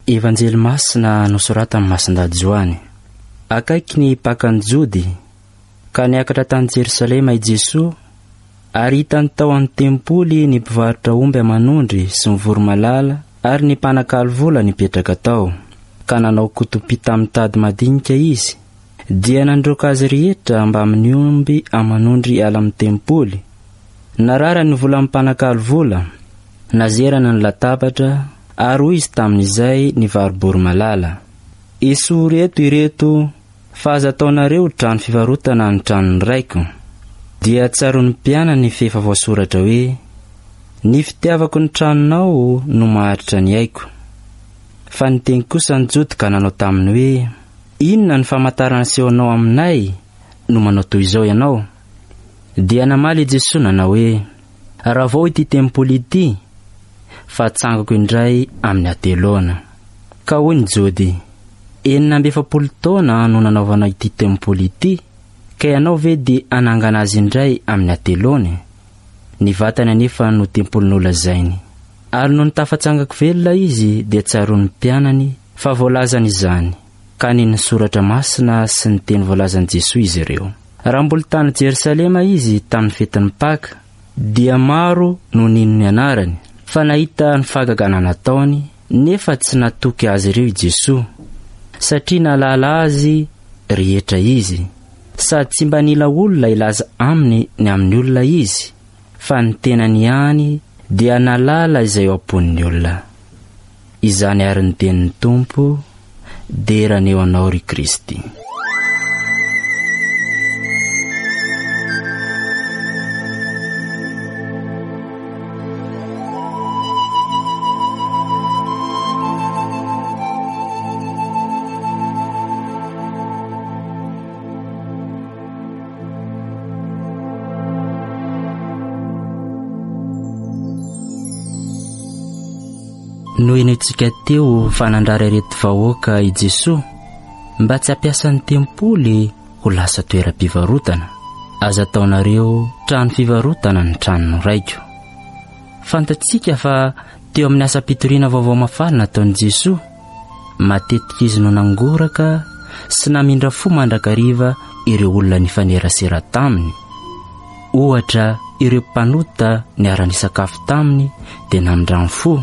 Evanjely masina nosoratany Masindady Joany. Akaiky ny pakany Jody ka niakatra tany Jerusalema i Jesosy, ary hitany tao amin'ny tempoly ny mpivarotra omby amanondry sy ny voromalala ary ny mpanakalo vola nipetraka tao. Ka nanao kotopita amin'ny tady madinika izy, dia nandroka azy rehetra mba amin'ny omby amanondry ala amin'ny tempoly. Narara ny vola amin'ny mpanakalo vola, nazerana ny latabatra, ary hoy izy tamin'izay ny varo-boromalala: Iso reto ireto fa aza ataonareo trano fivarotana ny tranony raiko. Dia tsaron'ny mpiana ny fefa voasoratra hoe: ny fitiavako ny tranonao no maharitra ny aiko. Fa ny teny kosa ny Jody ka nanao taminy hoe: inona ny famantarana sehonao aminay no manao toy izao ianao? Dia namaly Jesosy nanao hoe: raha vao ity tempoly ity, fa tsangako indray amin'ny atelona. Ka hoy ny Jody: 40 taona no nanaovana ity tempoly ity, ka ianao ve dia anangana azy indray amin'ny atelony? Ny vatany anefa no tempoly nolazainy. Ary no nitafatsangako velona izy, dia tsaron'ny mpianany fa voalazany izany. Ka ny soratra masina sy ny teny voalazany Jesosy izy ireo. Raha mbola tany Jerusalema izy tamin'ny fetin'ny Paka, dia maro no nino ny anarany, fa nahita ny fahagagana nataony, nefa tsy natoky azy ireo i Jesosy, satria nalala azy rehetra izy, sady tsy mba nila olona ilaza aminy ny amin'ny olona izy, fa ny tenany ihany dia nalala izay ao amponin'ny olona. Izany ary ny tenin'ny Tompo, deraneo anao ry Kristy. Noho enitsika teo fanandrara ireto vahoaka i Jesosy mba tsy hampiasa ny tempoly ho lasa toeram-pivarotana, aza ataonareo trano fivarotana ny tranony raiko. Fantatsika fa teo amin'ny asa pitoriana vaovao mafana nataon'i Jesosy, matetika izy no nangoraka sy namindra fo mandrakariva ireo olona nifanerasera taminy. Ohatra, ireo mpanota niara-nisakafo taminy dia namindrany fo.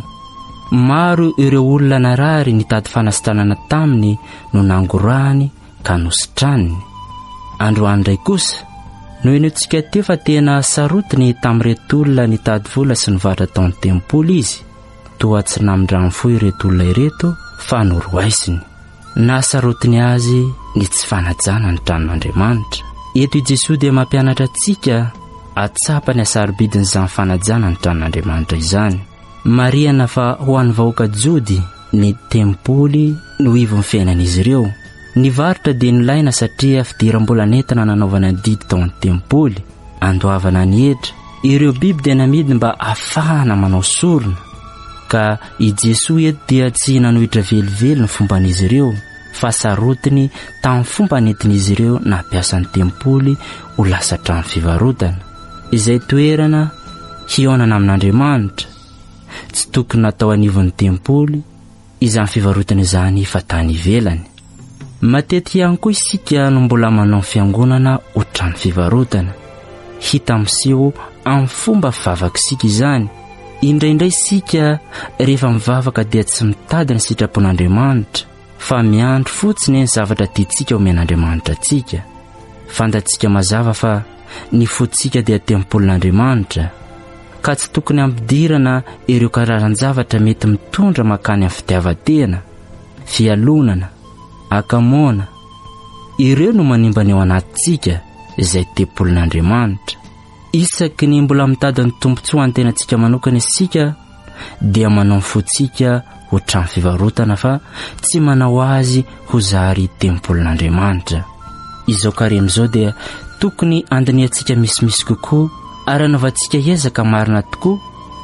Maro ireo olona narary nitady fanasitanana taminy no nangorahany ka nositrany. Androany indray kosa, no enitsika teo fa tena sarotiny tamin'ireto olona nitady vola sy nivatra tao amin'ny tempoly izy, toa tsy namindrany fo ireto olona ireto fa noroaisiny. Na sarotiny azy ny tsy fanajana ny tranon'Andriamanitra. Eto i Jesosy dia mampianatra antsika atsapa ny asarobidiny izany fanajana ny tranon'Andriamanitra izany. Mariana fa ho an'ny vahoaka Jody ny tempoly no ivon'ny fiainan'izy ireo. Ny varotra dia nilaina satria fidiram-bola nentina nanaovana didy tao amin'ny tempoly, andoavana ny hetra. Ireo biby dia namidy mba ahafahana manao sorona, ka i Jesosy eto dia tsy nanohitra velively ny fomban'izy ireo, fa sarotiny tamin'ny fomba nentin'izy ireo nampiasa ny tempoly ho lasa trano fivarotana. Izay toerana hionana amin'Andriamanitra tsy tokony natao anivon'ny tempoly izany fivarotana izany fa tany ivelany. Matetika ihany koa isika no mbola manao fiangonana ho trano fivarotana, hita miseho amin'ny fomba fivavaka isika izany. Indraindray isika rehefa mivavaka dia tsy mitady ny sitrapon'Andriamanitra, fa miandro fotsiny ny zavatra tiantsika omen'Andriamanitra antsika. Fantatsika mazava fa ny fotsika dia tempolin'Andriamanitra, ka tsy tokony ampidirana ireo karazan-javatra mety mitondra makany amin'ny fitiavan-tena, fialonana, akamoana. Ireo no manimba ny ao anatintsika izay tempolin'Andriamanitra. Isaky ny mbola mitady ny tombontsoa ny tenantsika manokana isika dia manao ny fotsika ho trano fivarotana, fa tsy manao azy ho zary tempolin'Andriamanitra. Izao karen'izao dia tokony andiniantsika misimisy kokoa, ary anaovantsika ezaka marina tokoa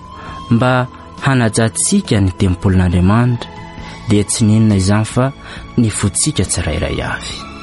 mba hanajantsika ny tempolin'Andriamanitra, dia tsy ninona izany fa ny fotsika tsirairay avy.